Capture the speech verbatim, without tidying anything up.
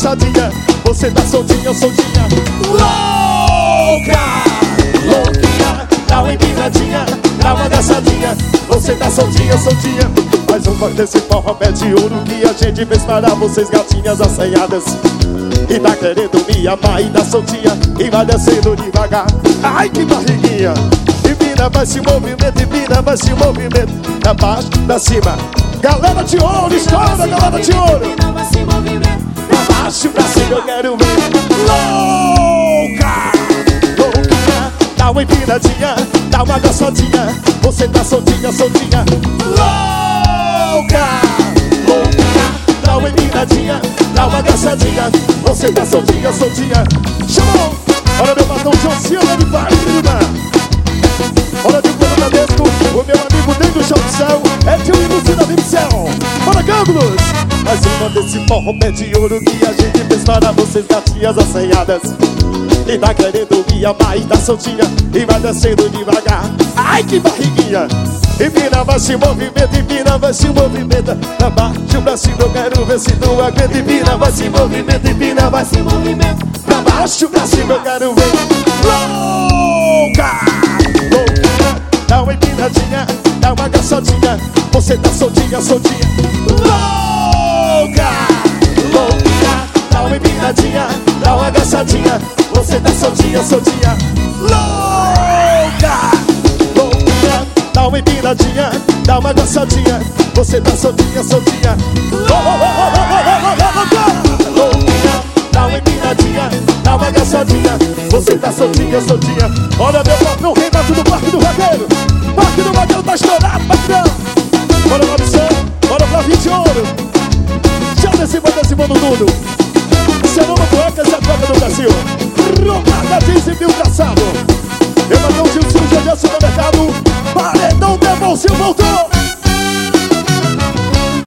agachadinha, você tá soltinha, soltinha. Louca, louquinha, dá uma empinadinha, dá uma agachadinha, você tá soltinha, soltinha. Mais uma desse forró pé de ouro que a gente fez para vocês, gatinhas assanhadas. E tá querendo me amar e tá soltinha e vai descendo devagar. Ai, que barriguinha. Empina, vai se movimento, empina, vai se movimento. Da baixo, da cima. Galera de ouro, estoura, galera de ouro. Empina, vai se movimento. Da baixo pra cima eu quero ver. Louca, louquinha, dá uma empinadinha, dá uma agachadinha, você tá soltinha, soltinha. Louca, louquinha, dá uma empinadinha, dá uma agachadinha, você tá soltinha, soltinha. Chamou! Olha meu batom Josiana de Barina. Olha de Bruno Bradesco, o meu amigo dentro do chão do céu é de um ilustre da Céu. Bora, Gângulos! Mais uma desse forró pé de ouro que a gente fez para vocês, gatinhas assanhadas. E tá querendo me amar e tá soltinha e vai descendo devagar. Ai, que barriguinha! Empina, vai se movimenta, empina, vai se movimenta. Da baixo pra cima eu quero ver se tu aguenta. Empina, vai se movimenta, empina, vai se movimenta. Da baixo pra cima eu quero ver. Louca, louquinha, dá uma empinadinha, dá uma agachadinha, você tá soltinha, soltinha. Louca, louquinha, dá uma empinadinha, dá uma agachadinha, você tá soltinha, soltinha. Louca, louquinha, dá uma empinadinha, dá uma agachadinha, você tá soltinha, soltinha. Louquinha, dá uma empinadinha, dá uma agachadinha, você tá soltinha, soltinha. Olha meu patrão Renato do Parque do Vaqueiro. Parque do Vaqueiro tá estourado, patrão. Bora lá, missão, bora pra vinte ouro. Já desceu, desceu no Duno.